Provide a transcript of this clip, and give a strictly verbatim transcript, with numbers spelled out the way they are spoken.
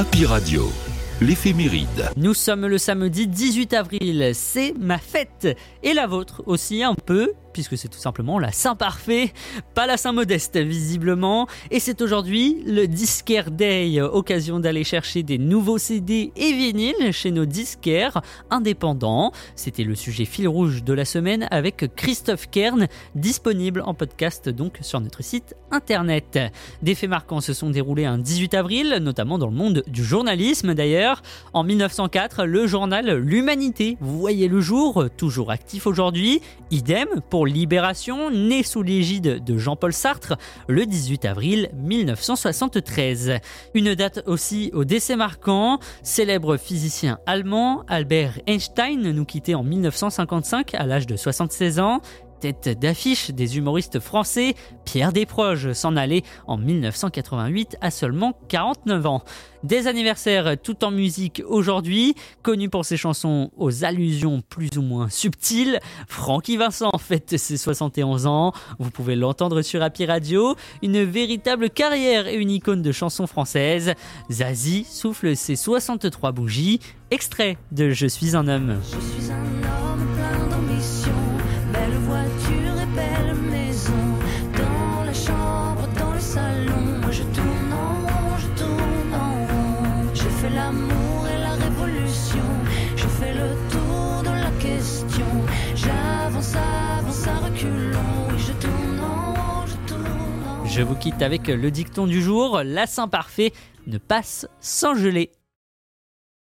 Happy Radio, l'éphéméride. Nous sommes le samedi dix-huit avril, c'est ma fête. Et la vôtre aussi un peu, puisque c'est tout simplement la Saint-Parfait, pas la Saint-Modeste visiblement. Et c'est aujourd'hui le Disquaire Day, occasion d'aller chercher des nouveaux C D et vinyles chez nos disquaires indépendants. C'était le sujet fil rouge de la semaine avec Christophe Kern, disponible en podcast donc sur notre site internet. Des faits marquants se sont déroulés un dix-huit avril, notamment dans le monde du journalisme d'ailleurs. En mille neuf cent quatre, le journal L'Humanité voyait le jour, toujours actif aujourd'hui. Idem pour Libération, né sous l'égide de Jean-Paul Sartre, le dix-huit avril mille neuf cent soixante-treize. Une date aussi au décès marquant, célèbre physicien allemand Albert Einstein nous quittait en mille neuf cent cinquante-cinq à l'âge de soixante-seize ans. Tête d'affiche des humoristes français, Pierre Desproges s'en allait en mille neuf cent quatre-vingt-huit à seulement quarante-neuf ans. Des anniversaires tout en musique aujourd'hui, connu pour ses chansons aux allusions plus ou moins subtiles. Francky Vincent fête ses soixante et onze ans, vous pouvez l'entendre sur Happy Radio. Une véritable carrière et une icône de chansons françaises. Zazie souffle ses soixante-trois bougies, extrait de Je suis un homme. Je suis un homme plein d'ambition. Belle voiture et belle maison. Dans la chambre, dans le salon. Moi je tourne en rond, je tourne en rond. Je fais l'amour et la révolution. Je fais le tour de la question. J'avance, avance à reculons. Oui, je tourne en rond, je tourne en rond. Je vous quitte avec le dicton du jour. La Saint-Parfait ne passe sans geler.